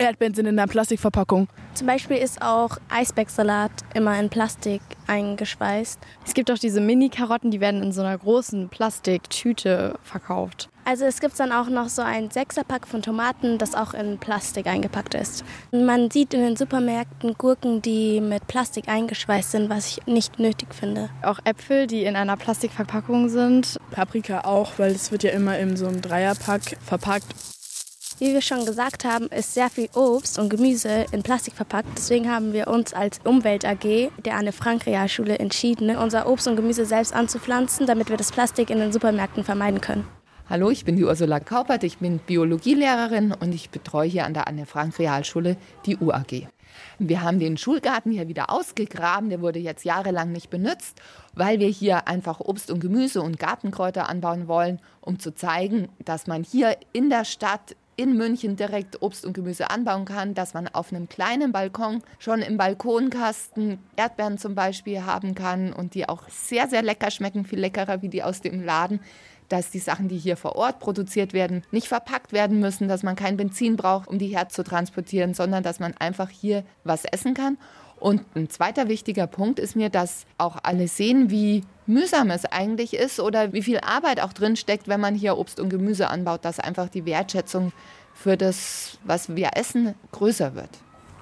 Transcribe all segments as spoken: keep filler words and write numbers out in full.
Erdbeeren sind in einer Plastikverpackung. Zum Beispiel ist auch Eisbergsalat immer in Plastik eingeschweißt. Es gibt auch diese Mini-Karotten, die werden in so einer großen Plastiktüte verkauft. Also es gibt dann auch noch so ein Sechserpack von Tomaten, das auch in Plastik eingepackt ist. Man sieht in den Supermärkten Gurken, die mit Plastik eingeschweißt sind, was ich nicht nötig finde. Auch Äpfel, die in einer Plastikverpackung sind. Paprika auch, weil es wird ja immer in so einem Dreierpack verpackt. Wie wir schon gesagt haben, ist sehr viel Obst und Gemüse in Plastik verpackt. Deswegen haben wir uns als Umwelt-A G der Anne-Frank-Realschule entschieden, unser Obst und Gemüse selbst anzupflanzen, damit wir das Plastik in den Supermärkten vermeiden können. Hallo, ich bin die Ursula Kaupert, ich bin Biologielehrerin und ich betreue hier an der Anne-Frank-Realschule die U A G. Wir haben den Schulgarten hier wieder ausgegraben, der wurde jetzt jahrelang nicht benutzt, weil wir hier einfach Obst und Gemüse und Gartenkräuter anbauen wollen, um zu zeigen, dass man hier in der Stadt in München direkt Obst und Gemüse anbauen kann, dass man auf einem kleinen Balkon schon im Balkonkasten Erdbeeren zum Beispiel haben kann und die auch sehr, sehr lecker schmecken, viel leckerer wie die aus dem Laden, dass die Sachen, die hier vor Ort produziert werden, nicht verpackt werden müssen, dass man kein Benzin braucht, um die herzutransportieren, sondern dass man einfach hier was essen kann. Und ein zweiter wichtiger Punkt ist mir, dass auch alle sehen, wie mühsam es eigentlich ist oder wie viel Arbeit auch drin steckt, wenn man hier Obst und Gemüse anbaut, dass einfach die Wertschätzung für das, was wir essen, größer wird.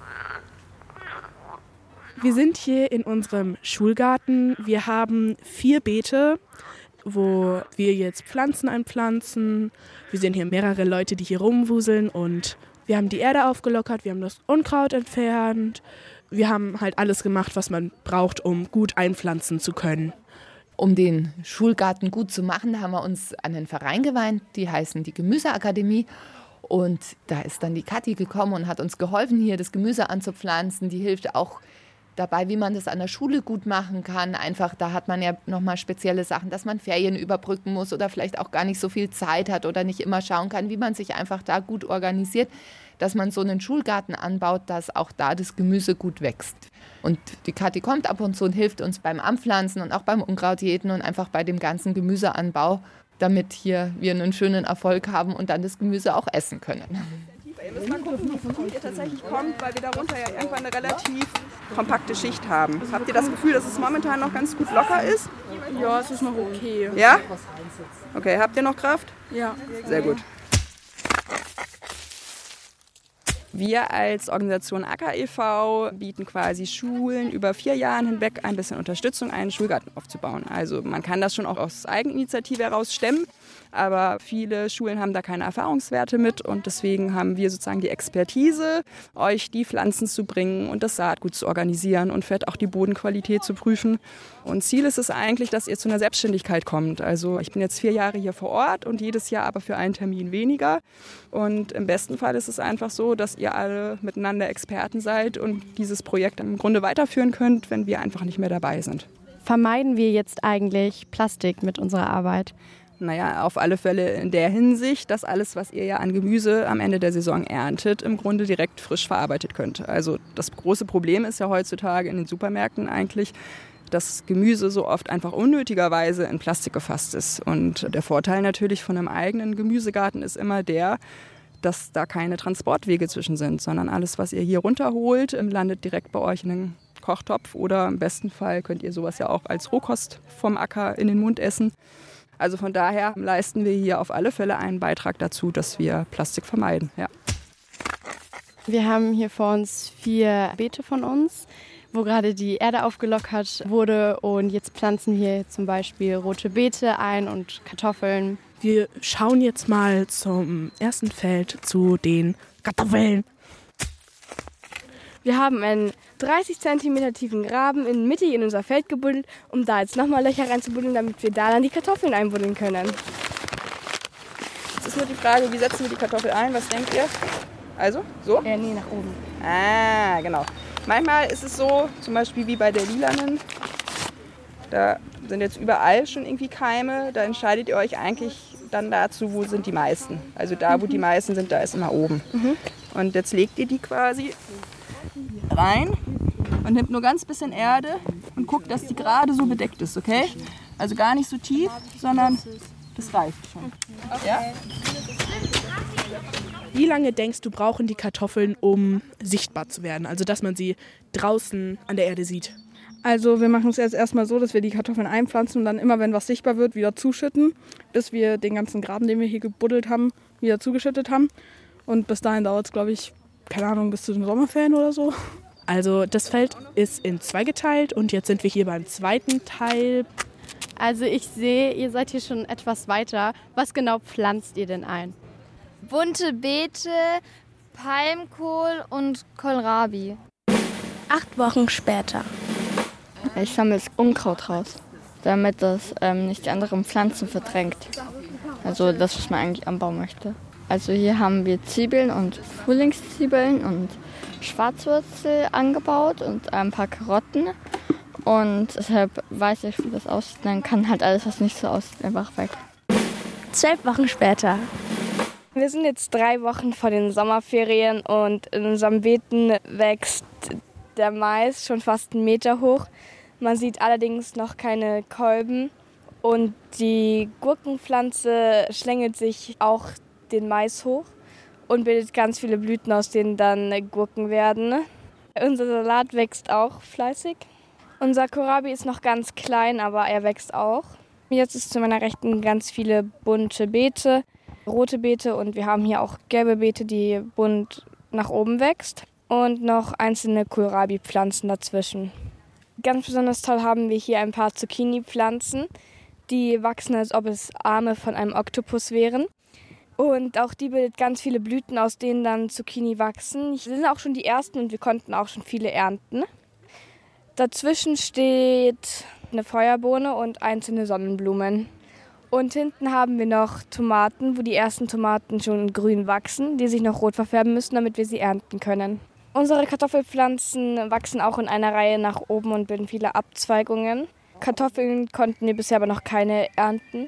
Wir sind hier in unserem Schulgarten. Wir haben vier Beete, wo wir jetzt Pflanzen einpflanzen. Wir sehen hier mehrere Leute, die hier rumwuseln und wir haben die Erde aufgelockert, wir haben das Unkraut entfernt. Wir haben halt alles gemacht, was man braucht, um gut einpflanzen zu können. Um den Schulgarten gut zu machen, haben wir uns an einen Verein geweint, die heißen die Gemüseakademie. Und da ist dann die Kathi gekommen und hat uns geholfen, hier das Gemüse anzupflanzen. Die hilft auch dabei, wie man das an der Schule gut machen kann. Einfach, da hat man ja nochmal spezielle Sachen, dass man Ferien überbrücken muss oder vielleicht auch gar nicht so viel Zeit hat oder nicht immer schauen kann, wie man sich einfach da gut organisiert, dass man so einen Schulgarten anbaut, dass auch da das Gemüse gut wächst. Und die Kathi kommt ab und zu und hilft uns beim Anpflanzen und auch beim Unkrautjäten und einfach bei dem ganzen Gemüseanbau, damit hier wir einen schönen Erfolg haben und dann das Gemüse auch essen können. Ihr müsst mal gucken, wie ihr tatsächlich kommt, weil wir darunter ja irgendwann eine relativ kompakte Schicht haben. Habt ihr das Gefühl, dass es momentan noch ganz gut locker ist? Ja, es ist noch okay. Ja? Okay, habt ihr noch Kraft? Ja. Sehr gut. Wir als Organisation Acker e V bieten quasi Schulen über vier Jahren hinweg ein bisschen Unterstützung, einen Schulgarten aufzubauen. Also man kann das schon auch aus Eigeninitiative heraus stemmen, aber viele Schulen haben da keine Erfahrungswerte mit und deswegen haben wir sozusagen die Expertise, euch die Pflanzen zu bringen und das Saatgut zu organisieren und vielleicht auch die Bodenqualität zu prüfen. Und Ziel ist es eigentlich, dass ihr zu einer Selbstständigkeit kommt. Also ich bin jetzt vier Jahre hier vor Ort und jedes Jahr aber für einen Termin weniger. Und im besten Fall ist es einfach so, dass ihr alle miteinander Experten seid und dieses Projekt im Grunde weiterführen könnt, wenn wir einfach nicht mehr dabei sind. Vermeiden wir jetzt eigentlich Plastik mit unserer Arbeit? Naja, auf alle Fälle in der Hinsicht, dass alles, was ihr ja an Gemüse am Ende der Saison erntet, im Grunde direkt frisch verarbeitet könnt. Also das große Problem ist ja heutzutage in den Supermärkten eigentlich, dass Gemüse so oft einfach unnötigerweise in Plastik gefasst ist. Und der Vorteil natürlich von einem eigenen Gemüsegarten ist immer der, dass da keine Transportwege zwischen sind, sondern alles, was ihr hier runterholt, landet direkt bei euch in einem Kochtopf oder im besten Fall könnt ihr sowas ja auch als Rohkost vom Acker in den Mund essen. Also von daher leisten wir hier auf alle Fälle einen Beitrag dazu, dass wir Plastik vermeiden. Ja. Wir haben hier vor uns vier Beete von uns, wo gerade die Erde aufgelockert wurde und jetzt pflanzen wir zum Beispiel rote Beete ein und Kartoffeln. Wir schauen jetzt mal zum ersten Feld zu den Kartoffeln. Wir haben einen dreißig Zentimeter tiefen Graben in Mitte in unser Feld gebuddelt, um da jetzt nochmal Löcher reinzubuddeln, damit wir da dann die Kartoffeln einbuddeln können. Jetzt ist nur die Frage, wie setzen wir die Kartoffel ein? Was denkt ihr? Also, so? Äh, nee, nach oben. Ah, genau. Manchmal ist es so, zum Beispiel wie bei der lilanen, da sind jetzt überall schon irgendwie Keime, da entscheidet ihr euch eigentlich dann dazu, wo sind die meisten. Also da, wo die meisten sind, da ist immer oben. Mhm. Und jetzt legt ihr die quasi rein und nehmt nur ganz bisschen Erde und guckt, dass die gerade so bedeckt ist, okay? Also gar nicht so tief, sondern das reicht schon. Ja? Wie lange denkst du, brauchen die Kartoffeln, um sichtbar zu werden? Also, dass man sie draußen an der Erde sieht? Also wir machen es jetzt erstmal so, dass wir die Kartoffeln einpflanzen und dann immer, wenn was sichtbar wird, wieder zuschütten, bis wir den ganzen Graben, den wir hier gebuddelt haben, wieder zugeschüttet haben. Und bis dahin dauert es, glaube ich, keine Ahnung, bis zu den Sommerferien oder so. Also das Feld ist in zwei geteilt und jetzt sind wir hier beim zweiten Teil. Also ich sehe, ihr seid hier schon etwas weiter. Was genau pflanzt ihr denn ein? Bunte Beete, Palmkohl und Kohlrabi. Acht Wochen später. Ich sammle das Unkraut raus, damit das ähm, nicht die anderen Pflanzen verdrängt. Also das, was man eigentlich anbauen möchte. Also hier haben wir Zwiebeln und Frühlingszwiebeln und Schwarzwurzel angebaut und ein paar Karotten. Und deshalb weiß ich, wie das aussieht. Dann kann halt alles, was nicht so aussieht, einfach weg. Zwölf Wochen später. Wir sind jetzt drei Wochen vor den Sommerferien und in unserem Beeten wächst der Mais schon fast einen Meter hoch. Man sieht allerdings noch keine Kolben und die Gurkenpflanze schlängelt sich auch den Mais hoch und bildet ganz viele Blüten, aus denen dann Gurken werden. Unser Salat wächst auch fleißig. Unser Kohlrabi ist noch ganz klein, aber er wächst auch. Jetzt ist zu meiner Rechten ganz viele bunte Beete, rote Beete und wir haben hier auch gelbe Beete, die bunt nach oben wächst. Und noch einzelne Kohlrabi-Pflanzen dazwischen. Ganz besonders toll haben wir hier ein paar Zucchini-Pflanzen. Die wachsen, als ob es Arme von einem Oktopus wären. Und auch die bildet ganz viele Blüten, aus denen dann Zucchini wachsen. Das sind auch schon die ersten und wir konnten auch schon viele ernten. Dazwischen steht eine Feuerbohne und einzelne Sonnenblumen. Und hinten haben wir noch Tomaten, wo die ersten Tomaten schon grün wachsen, die sich noch rot verfärben müssen, damit wir sie ernten können. Unsere Kartoffelpflanzen wachsen auch in einer Reihe nach oben und bilden viele Abzweigungen. Kartoffeln konnten wir bisher aber noch keine ernten.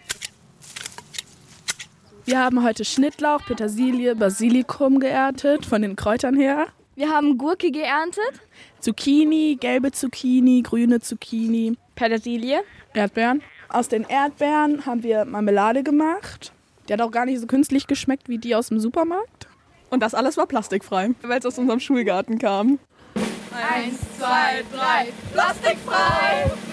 Wir haben heute Schnittlauch, Petersilie, Basilikum geerntet, von den Kräutern her. Wir haben Gurke geerntet. Zucchini, gelbe Zucchini, grüne Zucchini. Petersilie. Erdbeeren. Aus den Erdbeeren haben wir Marmelade gemacht. Die hat auch gar nicht so künstlich geschmeckt wie die aus dem Supermarkt. Und das alles war plastikfrei, weil es aus unserem Schulgarten kam. Eins, zwei, drei, plastikfrei!